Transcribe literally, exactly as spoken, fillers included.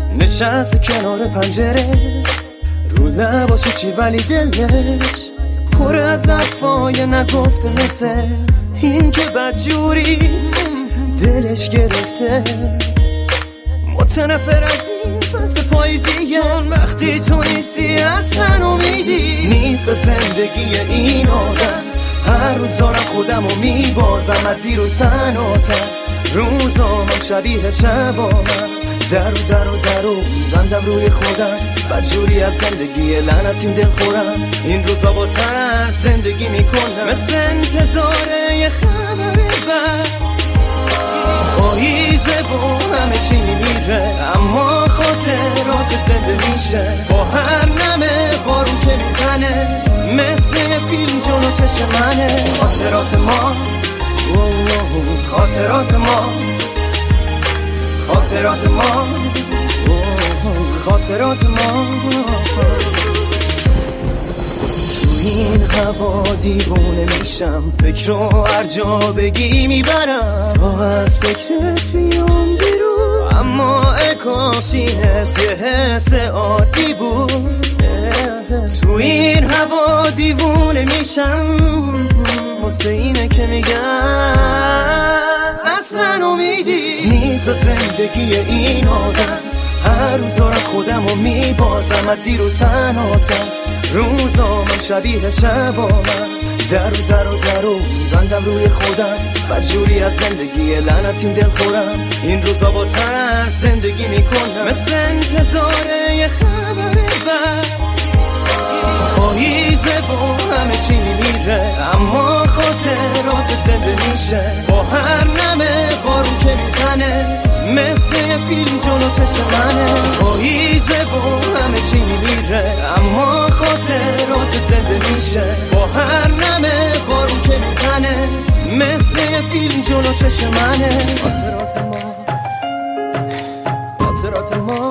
نشست کنار پنجره، رو لباش چی ولی دلش پر از حرفای نگفته، مثل این که بدجوری دلش گرفته. متنفر از این فصل پاییزی، چون وقتی تو نیستی اصلا امیدی نیست به زندگی این آدم. هر روز دارم خودم رو میبازم از دیروز تنهاتر، روزامم شبیه شبامم، درو درو درو میبندم روی خودم، بدجوری از زندگی لعنتیم دل خورم. این روزا با ترس زندگی میکنم، مثل انتظاره یه خبر بد. پاییزه و همه چی میمیره، اما خاطرات زنده میشه با هر نمه بارون که میزنه، مثل یه فیلم جلو چشم منه. خاطرات ما، خاطرات ما، خاطرات ما، خاطرات ما. تو این هوا دیوونه میشم، فکر رو هر جا بگی میبرم، تا از فکرت بیام بیرون. اما کاش این حس یه حس عادی بود. تو این هوا دیوونه میشم، واسه اینه که میگم اصلا امیدی نیست به زندگی این آدم. هر روز دارم خودم رو میبازم از دیروز تنهاتر، روزامم شبیه شبامم، درو درو درو میبندم روی خودم، بدجوری از زندگی لعنتیم دل خورم. این روزا با ترس زندگی میکنم، مثل انتظاره یه خبر بد. پاییزه و همه چی میمیره، اما خاطرات زنده میشه با هر نمه بارون که میزنه، مثل یه فیلم جلو چشم منه. پاییزه و همه چی میمیره، اما خاطرات زنده میشه با هر نمه بارون که میزنه، مثل یه فیلم جلو چشم منه. خاطرات ما، خاطرات ما.